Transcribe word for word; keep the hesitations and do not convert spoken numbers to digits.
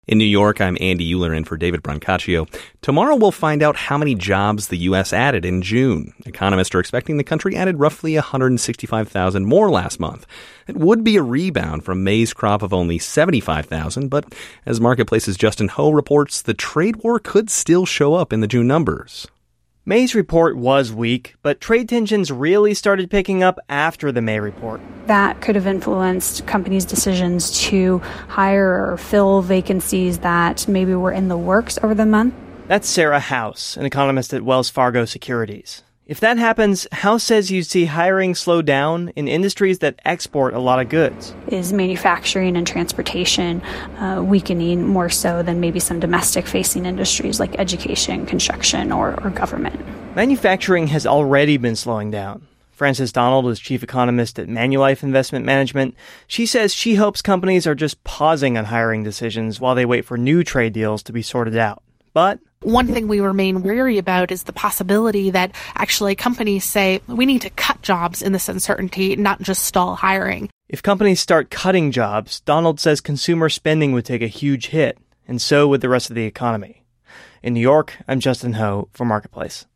In New York, I'm Andy Euler in for David Brancaccio. Tomorrow we'll find out how many jobs the U S added in June. Economists are expecting the country added roughly one hundred sixty-five thousand more last month. It would be a rebound from May's crop of only seventy-five thousand, but as Marketplace's Justin Ho reports, the trade war could still show up in the June numbers. May's report was weak, but trade tensions really started picking up after the May report. That could have influenced companies' decisions to hire or fill vacancies that maybe were in the works over the month. That's Sarah House, an economist at Wells Fargo Securities. If that happens, House says you see hiring slow down in industries that export a lot of goods. Is manufacturing and transportation uh, weakening more so than maybe some domestic-facing industries like education, construction, or, or government? Manufacturing has already been slowing down. Frances Donald is chief economist at Manulife Investment Management. She says she hopes companies are just pausing on hiring decisions while they wait for new trade deals to be sorted out. But one thing we remain wary about is the possibility that actually companies say, we need to cut jobs in this uncertainty, not just stall hiring. If companies start cutting jobs, Donald says consumer spending would take a huge hit, and so would the rest of the economy. In New York, I'm Justin Ho for Marketplace.